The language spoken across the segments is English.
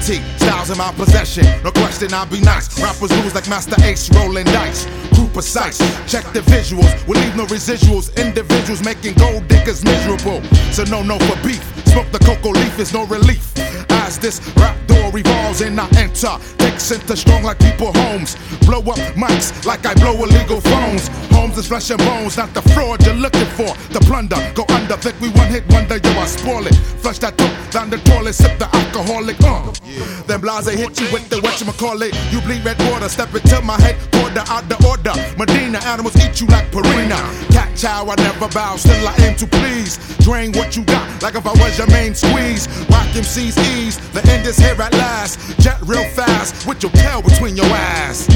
T, styles in my possession. No question, I'll be nice. Rappers lose like Master Ace rolling dice. Crew precise, check the visuals. We leave no residuals. Individuals making gold diggers miserable. So no for beef. Smoke the cocoa leaf is no relief. As this rap door revolves and I enter, take center strong like people homes. Blow up mics like I blow illegal phones. Homes is flesh and bones, not the fraud you're looking for. The plunder, go under, think we one hit wonder, yo I spoil it. Flush that dope down the toilet, sip the alcoholic. Then blase hit you with the whatchamacallit. You bleed red water, step into my head, quarter out the order. Medina, animals eat you like Purina. Cat chow, I never bow, still I aim to please. Drain what you got, like if I was your main squeeze. Rock MC's ease, the end is here at last. Jet real fast, with your tail between your ass.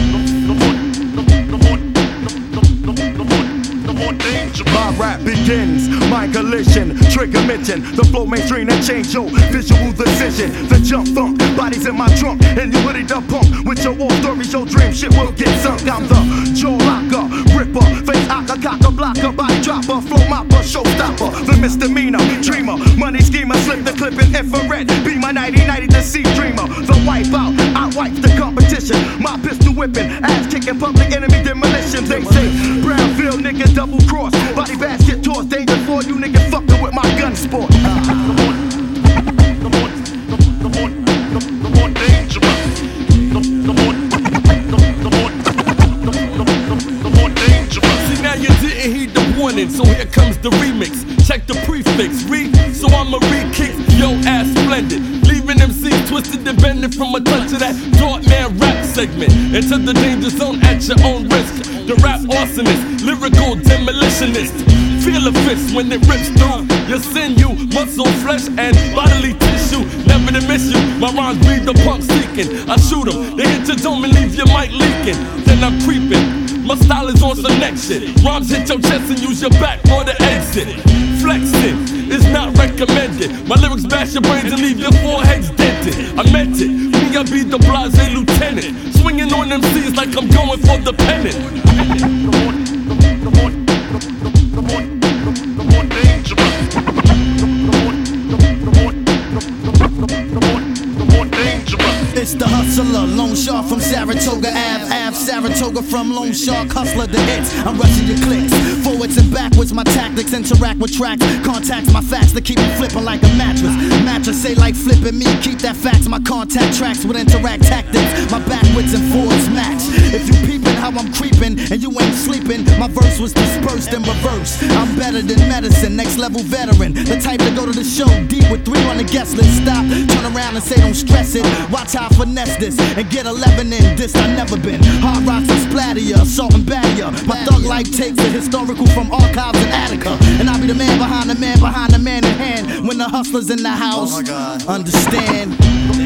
My rap begins, my collision, trigger mention. The flow mainstream and change your visual decision. The jump funk, bodies in my trunk, and you ready to pump. With your war stories, your dream shit will get sunk. I'm the jaw locker, ripper, face hocker, cocker, blocker, body dropper, flow mopper, showstopper. The misdemeanor, dreamer, money schemer, slip the clip in infrared. Be my 90-90 to see dreamer. The wipe out, I wipe the competition. My pistol whipping, ass kicking, public enemy demolition. They say Brownfield niggas double cross, body basket toss, danger for you niggas fucking with my gun sport. See now you didn't heed the warning, so here comes the remix. Check the prefix, read, so I'ma re-kick yo ass splendid. Leaving MCs twisted and bending from a touch of that dark man rap segment. Into the danger zone at your own risk. The rap arsonist, lyrical demolitionist. Feel a fist when it rips through your sinew, muscle, flesh, and bodily tissue. Never to miss you, my rhymes breathe the punk seeking. I shoot 'em, they hit your dome and leave your mic leaking. Then I'm creeping, my style is on some next shit. Rhymes hit your chest and use your back for the exit. Flexing is not recommended. My lyrics bash your brains and leave your foreheads dented. I meant it, me I be the blase lieutenant. Swinging on MCs like I'm going for the pennant. It's the hustler, Lone Shark from Saratoga Ave, Saratoga from Lone Shark, hustler the hits. I'm rushing your clicks, forwards and backwards. My tactics interact with tracks, contacts my facts to keep me flipping like a mattress. Mattress say like flipping me, keep that facts. My contact tracks with interact tactics. My backwards and forwards match. If you peeping how I'm creeping and you ain't sleeping, my verse was dispersed in reverse. I'm better than medicine, next level veteran. The type to go to the show deep with 3 on the guest list. Stop, turn around and say don't stress it. Watch how I finesse this and get 11 in this. I never been hard rocks and splatter ya, assault and batter ya. My thug life takes the historical from archives in Attica, and I'll be the man behind the man in hand. When the hustlers in the house, understand.